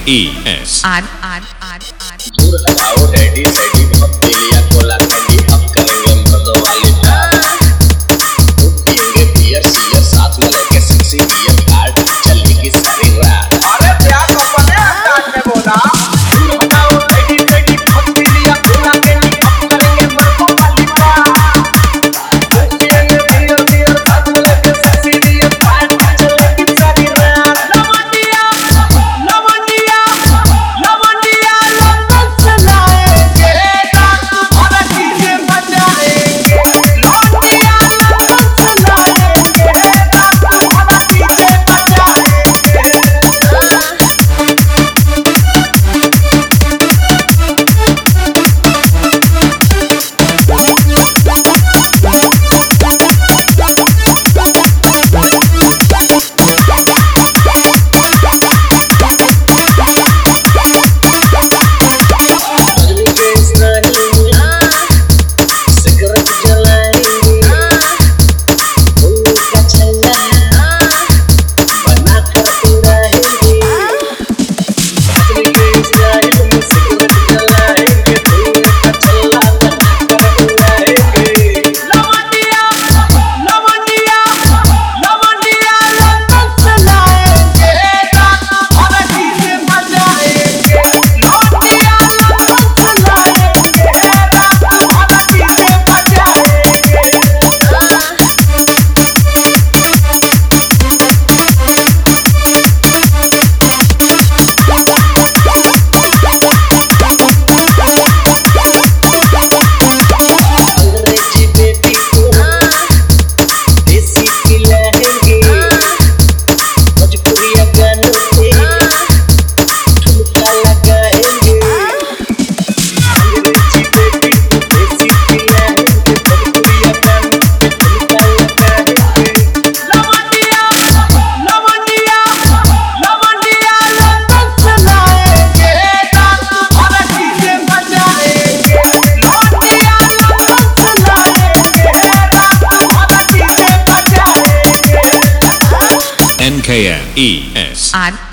NKNES दूर हटाओ daddy सैडी बहुत पी लिया कोला कैंडी अब करेंगे मर्दों वाली बात पिएंगे बियर सियर साथ में लेके सेक्सी बियर कार्ड चलेगी सारी रात। अरे क्या कंपनी अंदाज में बोला दूर हटाओ डैडी सैडी बहुत पी लिया कोला कैंडी अब करेंगे मर्दों वाली बात पिएंगे बियर सियर साथ में लेके सेक्सी बियर कार्ड चलेगी सारी रात। NKNES